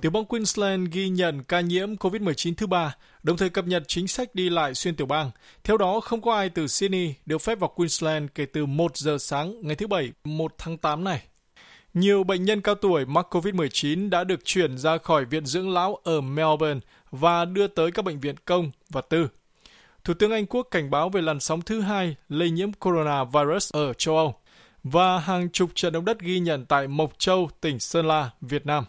Tiểu bang Queensland ghi nhận ca nhiễm COVID-19 thứ 3, đồng thời cập nhật chính sách đi lại xuyên tiểu bang. Theo đó, không có ai từ Sydney được phép vào Queensland kể từ 1 giờ sáng ngày thứ Bảy, 1 tháng 8 này. Nhiều bệnh nhân cao tuổi mắc COVID-19 đã được chuyển ra khỏi viện dưỡng lão ở Melbourne và đưa tới các bệnh viện công và tư. Thủ tướng Anh Quốc cảnh báo về làn sóng thứ 2 lây nhiễm coronavirus ở châu Âu và hàng chục trận động đất ghi nhận tại Mộc Châu, tỉnh Sơn La, Việt Nam.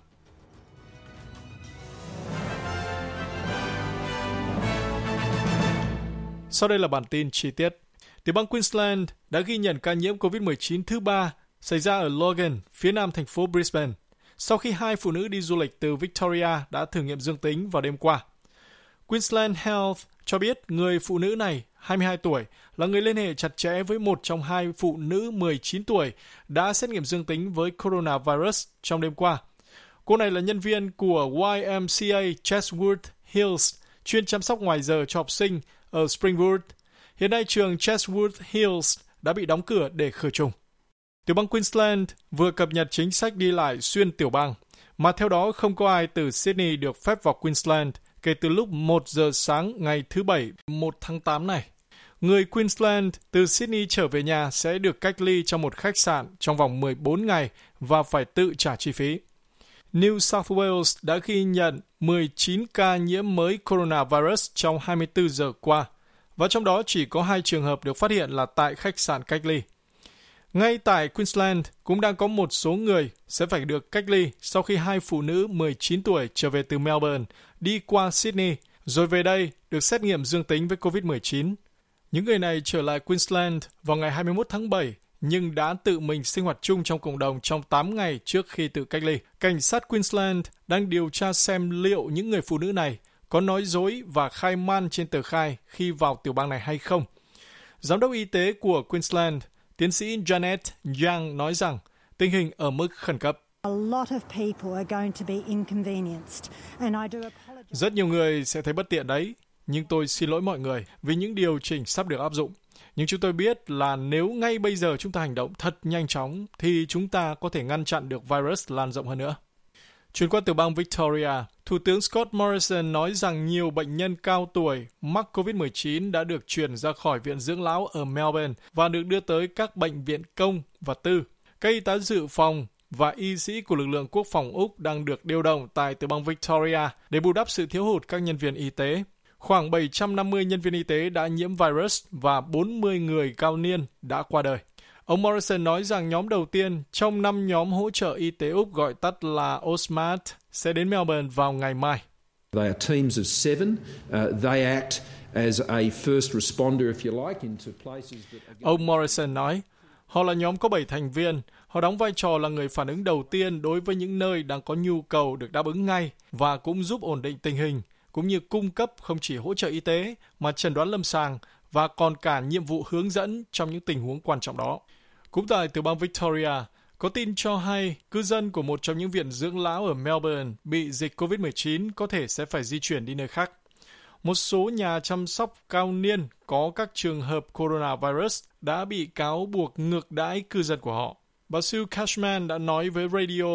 Sau đây là bản tin chi tiết. Tiểu bang Queensland đã ghi nhận ca nhiễm COVID-19 thứ 3 xảy ra ở Logan, phía nam thành phố Brisbane, sau khi 2 phụ nữ đi du lịch từ Victoria đã thử nghiệm dương tính vào đêm qua. Queensland Health cho biết người phụ nữ này, 22 tuổi, là người liên hệ chặt chẽ với một trong 2 phụ nữ 19 tuổi đã xét nghiệm dương tính với coronavirus trong đêm qua. Cô này là nhân viên của YMCA Chatswood Hills, chuyên chăm sóc ngoài giờ cho học sinh ở Springwood. Hiện nay trường Chatswood Hills đã bị đóng cửa để khử trùng. Tiểu bang Queensland vừa cập nhật chính sách đi lại xuyên tiểu bang, mà theo đó không có ai từ Sydney được phép vào Queensland kể từ lúc 1 giờ sáng ngày thứ Bảy, 1 tháng 8 này. Người Queensland từ Sydney trở về nhà sẽ được cách ly trong một khách sạn trong vòng 14 ngày và phải tự trả chi phí. New South Wales đã ghi nhận 19 ca nhiễm mới coronavirus trong 24 giờ qua, và trong đó chỉ có 2 trường hợp được phát hiện là tại khách sạn cách ly. Ngay tại Queensland cũng đang có một số người sẽ phải được cách ly sau khi 2 phụ nữ 19 tuổi trở về từ Melbourne, đi qua Sydney, rồi về đây được xét nghiệm dương tính với COVID-19. Những người này trở lại Queensland vào ngày 21 tháng 7, nhưng đã tự mình sinh hoạt chung trong cộng đồng trong 8 ngày trước khi tự cách ly. Cảnh sát Queensland đang điều tra xem liệu những người phụ nữ này có nói dối và khai man trên tờ khai khi vào tiểu bang này hay không. Giám đốc y tế của Queensland, tiến sĩ Janet Young nói rằng tình hình ở mức khẩn cấp. Rất nhiều người sẽ thấy bất tiện đấy, nhưng tôi xin lỗi mọi người vì những điều chỉnh sắp được áp dụng. Nhưng chúng tôi biết là nếu ngay bây giờ chúng ta hành động thật nhanh chóng thì chúng ta có thể ngăn chặn được virus lan rộng hơn nữa. Chuyển qua từ bang Victoria, Thủ tướng Scott Morrison nói rằng nhiều bệnh nhân cao tuổi mắc COVID-19 đã được chuyển ra khỏi viện dưỡng lão ở Melbourne và được đưa tới các bệnh viện công và tư. Các y tá dự phòng và y sĩ của lực lượng quốc phòng Úc đang được điều động tại tiểu bang Victoria để bù đắp sự thiếu hụt các nhân viên y tế. Khoảng 750 nhân viên y tế đã nhiễm virus và 40 người cao niên đã qua đời. Ông Morrison nói rằng nhóm đầu tiên trong 5 nhóm hỗ trợ y tế Úc gọi tắt là OSMAT sẽ đến Melbourne vào ngày mai. They are teams of 7. They act as a first responder, if you like, into places that are... Ông Morrison nói, họ là nhóm có 7 thành viên. Họ đóng vai trò là người phản ứng đầu tiên đối với những nơi đang có nhu cầu được đáp ứng ngay và cũng giúp ổn định tình hình, cũng như cung cấp không chỉ hỗ trợ y tế mà chẩn đoán lâm sàng và còn cả nhiệm vụ hướng dẫn trong những tình huống quan trọng đó. Cũng tại tiểu bang Victoria, có tin cho hay cư dân của một trong những viện dưỡng lão ở Melbourne bị dịch COVID-19 có thể sẽ phải di chuyển đi nơi khác. Một số nhà chăm sóc cao niên có các trường hợp coronavirus đã bị cáo buộc ngược đãi cư dân của họ. Bà Sue Cashman đã nói với Radio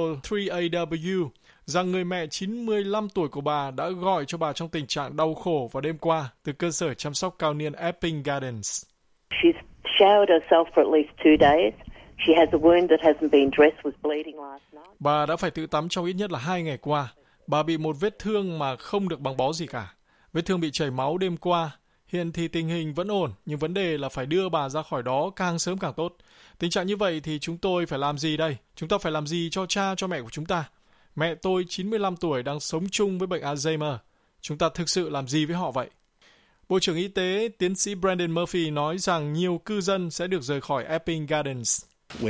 3AW rằng người mẹ 95 tuổi của bà đã gọi cho bà trong tình trạng đau khổ vào đêm qua từ cơ sở chăm sóc cao niên Epping Gardens. She's showered herself for at least 2 days. She has a wound that hasn't been dressed, was bleeding last night. Bà đã phải tự tắm trong ít nhất là 2 ngày qua. Bà bị một vết thương mà không được băng bó gì cả. Vết thương bị chảy máu đêm qua. Hiện thì tình hình vẫn ổn, nhưng vấn đề là phải đưa bà ra khỏi đó càng sớm càng tốt. Tình trạng như vậy thì chúng tôi phải làm gì đây? Chúng ta phải làm gì cho cha, cho mẹ của chúng ta? Mẹ tôi 95 tuổi đang sống chung với bệnh Alzheimer. Chúng ta thực sự làm gì với họ vậy? Bộ trưởng Y tế, tiến sĩ Brendan Murphy nói rằng nhiều cư dân sẽ được rời khỏi Epping Gardens.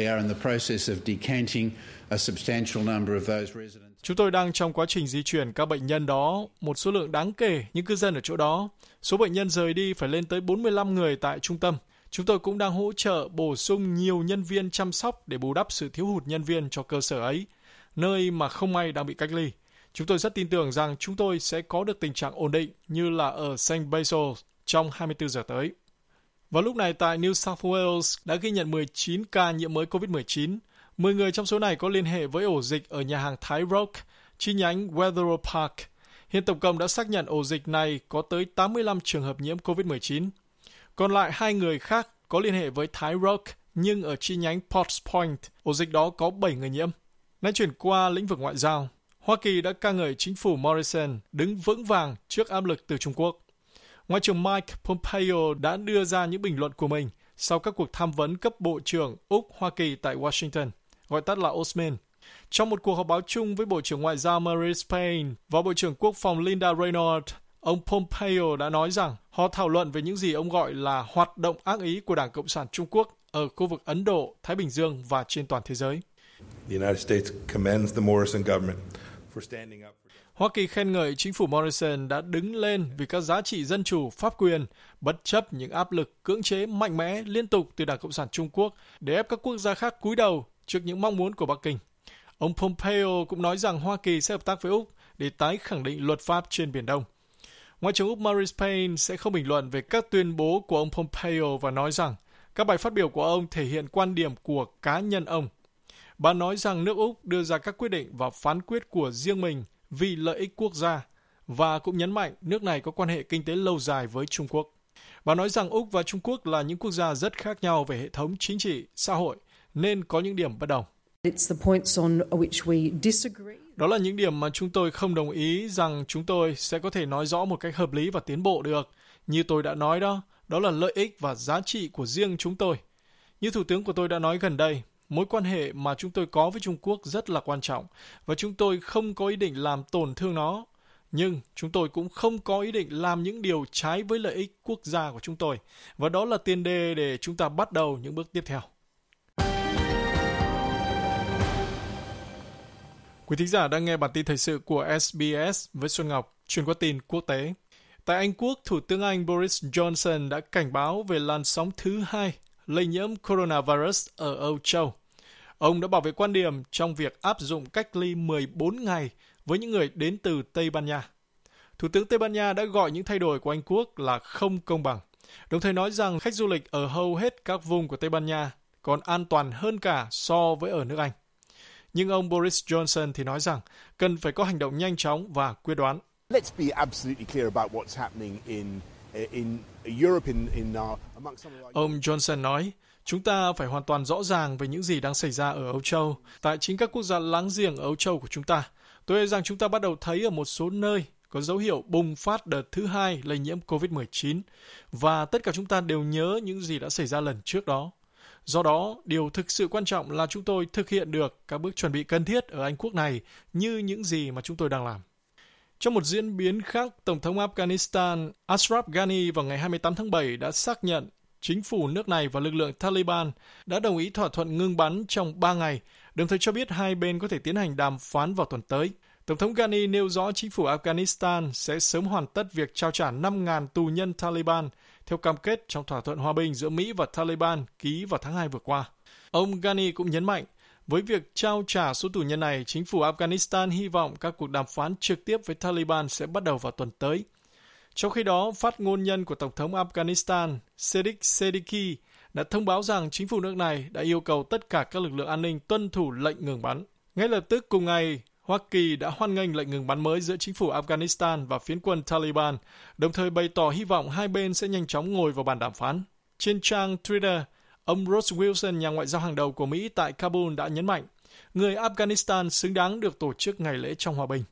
Chúng tôi đang trong quá trình di chuyển các bệnh nhân đó, một số lượng đáng kể những cư dân ở chỗ đó. Số bệnh nhân rời đi phải lên tới 45 người tại trung tâm. Chúng tôi cũng đang hỗ trợ bổ sung nhiều nhân viên chăm sóc để bù đắp sự thiếu hụt nhân viên cho cơ sở ấy, nơi mà không may đang bị cách ly. Chúng tôi rất tin tưởng rằng chúng tôi sẽ có được tình trạng ổn định như là ở St. Basil trong 24 giờ tới. Vào lúc này tại New South Wales đã ghi nhận 19 ca nhiễm mới COVID-19. 10 người trong số này có liên hệ với ổ dịch ở nhà hàng Thai Rock, chi nhánh Wetherill Park. Hiện tổng cộng đã xác nhận ổ dịch này có tới 85 trường hợp nhiễm COVID-19. Còn lại 2 người khác có liên hệ với Thái Rock, nhưng ở chi nhánh Potts Point, ổ dịch đó có 7 người nhiễm. Nói chuyển qua lĩnh vực ngoại giao, Hoa Kỳ đã ca ngợi chính phủ Morrison đứng vững vàng trước áp lực từ Trung Quốc. Ngoại trưởng Mike Pompeo đã đưa ra những bình luận của mình sau các cuộc tham vấn cấp Bộ trưởng Úc Hoa Kỳ tại Washington, gọi tắt là OSMIN. Trong một cuộc họp báo chung với Bộ trưởng Ngoại giao Marise Payne và Bộ trưởng Quốc phòng Linda Reynolds, ông Pompeo đã nói rằng họ thảo luận về những gì ông gọi là hoạt động ác ý của Đảng Cộng sản Trung Quốc ở khu vực Ấn Độ, Thái Bình Dương và trên toàn thế giới. Hoa Kỳ khen ngợi chính phủ Morrison đã đứng lên vì các giá trị dân chủ, pháp quyền, bất chấp những áp lực cưỡng chế mạnh mẽ liên tục từ Đảng Cộng sản Trung Quốc để ép các quốc gia khác cúi đầu trước những mong muốn của Bắc Kinh. Ông Pompeo cũng nói rằng Hoa Kỳ sẽ hợp tác với Úc để tái khẳng định luật pháp trên Biển Đông. Ngoại trưởng Úc Marise Payne sẽ không bình luận về các tuyên bố của ông Pompeo và nói rằng các bài phát biểu của ông thể hiện quan điểm của cá nhân ông. Bà nói rằng nước Úc đưa ra các quyết định và phán quyết của riêng mình vì lợi ích quốc gia và cũng nhấn mạnh nước này có quan hệ kinh tế lâu dài với Trung Quốc. Bà nói rằng Úc và Trung Quốc là những quốc gia rất khác nhau về hệ thống chính trị, xã hội, nên có những điểm bất đồng. Đó là những điểm mà chúng tôi không đồng ý rằng chúng tôi sẽ có thể nói rõ một cách hợp lý và tiến bộ được. Như tôi đã nói đó là lợi ích và giá trị của riêng chúng tôi. Như Thủ tướng của tôi đã nói gần đây, mối quan hệ mà chúng tôi có với Trung Quốc rất là quan trọng và chúng tôi không có ý định làm tổn thương nó. Nhưng chúng tôi cũng không có ý định làm những điều trái với lợi ích quốc gia của chúng tôi. Và đó là tiền đề để chúng ta bắt đầu những bước tiếp theo. Quý thính giả đang nghe bản tin thời sự của SBS với Xuân Ngọc, chuyển qua tin quốc tế. Tại Anh Quốc, Thủ tướng Anh Boris Johnson đã cảnh báo về làn sóng thứ 2 lây nhiễm coronavirus ở Âu Châu. Ông đã bảo vệ quan điểm trong việc áp dụng cách ly 14 ngày với những người đến từ Tây Ban Nha. Thủ tướng Tây Ban Nha đã gọi những thay đổi của Anh Quốc là không công bằng, đồng thời nói rằng khách du lịch ở hầu hết các vùng của Tây Ban Nha còn an toàn hơn cả so với ở nước Anh. Nhưng ông Boris Johnson thì nói rằng cần phải có hành động nhanh chóng và quyết đoán. Let's be absolutely clear about what's happening in Europe Ông Johnson nói, chúng ta phải hoàn toàn rõ ràng về những gì đang xảy ra ở Âu Châu, tại chính các quốc gia láng giềng ở Âu Châu của chúng ta. Tôi nghĩ rằng chúng ta bắt đầu thấy ở một số nơi có dấu hiệu bùng phát đợt thứ 2 lây nhiễm COVID-19 và tất cả chúng ta đều nhớ những gì đã xảy ra lần trước đó. Do đó, điều thực sự quan trọng là chúng tôi thực hiện được các bước chuẩn bị cần thiết ở Anh Quốc này như những gì mà chúng tôi đang làm. Trong một diễn biến khác, Tổng thống Afghanistan Ashraf Ghani vào ngày 28 tháng 7 đã xác nhận chính phủ nước này và lực lượng Taliban đã đồng ý thỏa thuận ngưng bắn trong 3 ngày, đồng thời cho biết hai bên có thể tiến hành đàm phán vào tuần tới. Tổng thống Ghani nêu rõ chính phủ Afghanistan sẽ sớm hoàn tất việc trao trả 5.000 tù nhân Taliban theo cam kết trong thỏa thuận hòa bình giữa Mỹ và Taliban ký vào tháng 2 vừa qua. Ông Ghani cũng nhấn mạnh, với việc trao trả số tù nhân này, chính phủ Afghanistan hy vọng các cuộc đàm phán trực tiếp với Taliban sẽ bắt đầu vào tuần tới. Trong khi đó, phát ngôn nhân của Tổng thống Afghanistan Sadiq Siddiqui đã thông báo rằng chính phủ nước này đã yêu cầu tất cả các lực lượng an ninh tuân thủ lệnh ngừng bắn. Ngay lập tức cùng ngày, Hoa Kỳ đã hoan nghênh lệnh ngừng bắn mới giữa chính phủ Afghanistan và phiến quân Taliban, đồng thời bày tỏ hy vọng hai bên sẽ nhanh chóng ngồi vào bàn đàm phán. Trên trang Twitter, ông Ross Wilson, nhà ngoại giao hàng đầu của Mỹ tại Kabul đã nhấn mạnh, người Afghanistan xứng đáng được tổ chức ngày lễ trong hòa bình.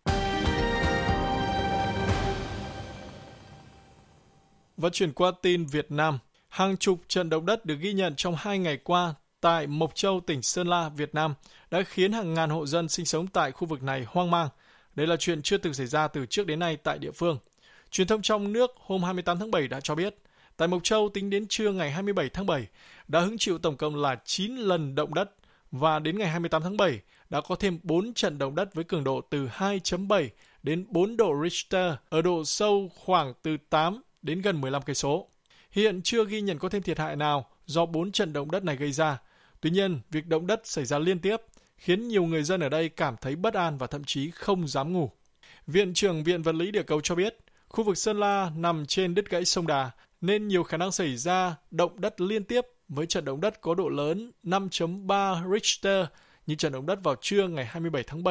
Và chuyển qua tin Việt Nam, hàng chục trận động đất được ghi nhận trong 2 ngày qua tại Mộc Châu, tỉnh Sơn La, Việt Nam đã khiến hàng ngàn hộ dân sinh sống tại khu vực này hoang mang. Đây là chuyện chưa từng xảy ra từ trước đến nay tại địa phương. Truyền thông trong nước hôm 28 tháng 7 đã cho biết, tại Mộc Châu tính đến trưa ngày 27 tháng 7 đã hứng chịu tổng cộng là 9 lần động đất và đến ngày 28 tháng 7 đã có thêm 4 trận động đất với cường độ từ 2.7 đến 4 độ Richter ở độ sâu khoảng từ 8 đến gần 15 cây số. Hiện chưa ghi nhận có thêm thiệt hại nào do 4 trận động đất này gây ra. Tuy nhiên, việc động đất xảy ra liên tiếp khiến nhiều người dân ở đây cảm thấy bất an và thậm chí không dám ngủ. Viện trưởng Viện Vật lý Địa cầu cho biết, khu vực Sơn La nằm trên đứt gãy sông Đà nên nhiều khả năng xảy ra động đất liên tiếp với trận động đất có độ lớn 5.3 Richter như trận động đất vào trưa ngày 27 tháng 7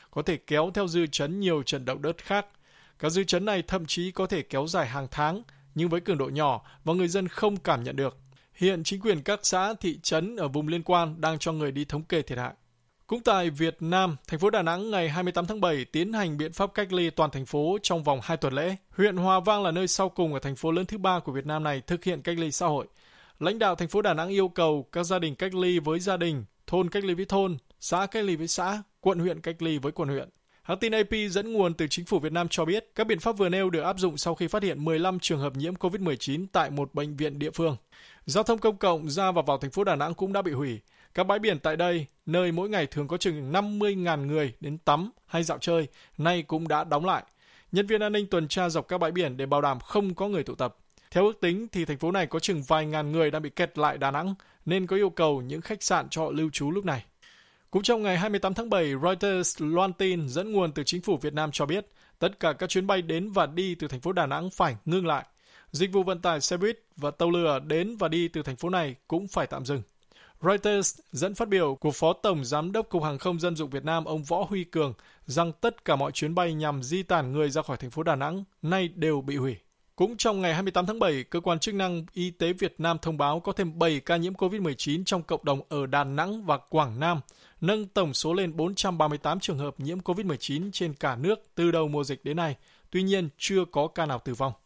có thể kéo theo dư chấn nhiều trận động đất khác. Các dư chấn này thậm chí có thể kéo dài hàng tháng, nhưng với cường độ nhỏ và người dân không cảm nhận được. Hiện chính quyền các xã, thị trấn ở vùng liên quan đang cho người đi thống kê thiệt hại. Cũng tại Việt Nam, thành phố Đà Nẵng ngày 28 tháng 7 tiến hành biện pháp cách ly toàn thành phố trong vòng 2 tuần lễ. Huyện Hòa Vang là nơi sau cùng ở thành phố lớn thứ 3 của Việt Nam này thực hiện cách ly xã hội. Lãnh đạo thành phố Đà Nẵng yêu cầu các gia đình cách ly với gia đình, thôn cách ly với thôn, xã cách ly với xã, quận huyện cách ly với quận huyện. Hãng tin AP dẫn nguồn từ chính phủ Việt Nam cho biết các biện pháp vừa nêu được áp dụng sau khi phát hiện 15 trường hợp nhiễm COVID-19 tại một bệnh viện địa phương. Giao thông công cộng ra và vào thành phố Đà Nẵng cũng đã bị hủy. Các bãi biển tại đây, nơi mỗi ngày thường có chừng 50.000 người đến tắm hay dạo chơi, nay cũng đã đóng lại. Nhân viên an ninh tuần tra dọc các bãi biển để bảo đảm không có người tụ tập. Theo ước tính thì thành phố này có chừng vài ngàn người đang bị kẹt lại Đà Nẵng, nên có yêu cầu những khách sạn cho họ lưu trú lúc này. Cũng trong ngày 28 tháng 7, Reuters loan tin dẫn nguồn từ chính phủ Việt Nam cho biết tất cả các chuyến bay đến và đi từ thành phố Đà Nẵng phải ngưng lại. Dịch vụ vận tải xe buýt và tàu lửa đến và đi từ thành phố này cũng phải tạm dừng. Reuters dẫn phát biểu của Phó Tổng Giám đốc Cục Hàng không Dân dụng Việt Nam ông Võ Huy Cường rằng tất cả mọi chuyến bay nhằm di tản người ra khỏi thành phố Đà Nẵng nay đều bị hủy. Cũng trong ngày 28 tháng 7, Cơ quan chức năng Y tế Việt Nam thông báo có thêm 7 ca nhiễm COVID-19 trong cộng đồng ở Đà Nẵng và Quảng Nam, nâng tổng số lên 438 trường hợp nhiễm COVID-19 trên cả nước từ đầu mùa dịch đến nay. Tuy nhiên, chưa có ca nào tử vong.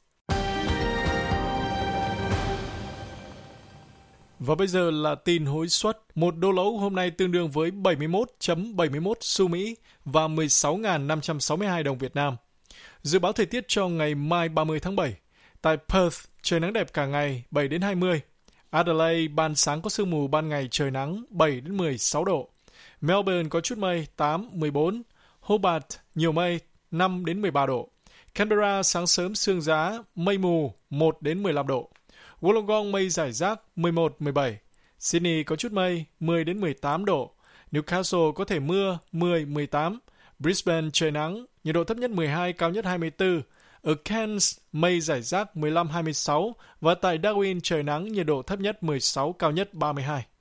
Và bây giờ là tin hối suất. 1 đô la Úc hôm nay tương đương với 71.71 xu Mỹ và 16.562 đồng Việt Nam. Dự báo thời tiết cho ngày mai 30 tháng 7. Tại Perth, trời nắng đẹp cả ngày, 7 đến 20. Adelaide, ban sáng có sương mù, ban ngày trời nắng, 7 đến 16 độ. Melbourne có chút mây, 8, 14. Hobart, nhiều mây, 5 đến 13 độ. Canberra, sáng sớm sương giá, mây mù, 1 đến 15 độ. Wollongong, mây rải rác, 11, 17. Sydney có chút mây, 10 đến 18 độ. Newcastle có thể mưa, 10, 18. Brisbane, trời nắng, nhiệt độ thấp nhất 12, cao nhất 24. Ở Cairns, mây rải rác 15-26 và tại Darwin trời nắng, nhiệt độ thấp nhất 16, cao nhất 32.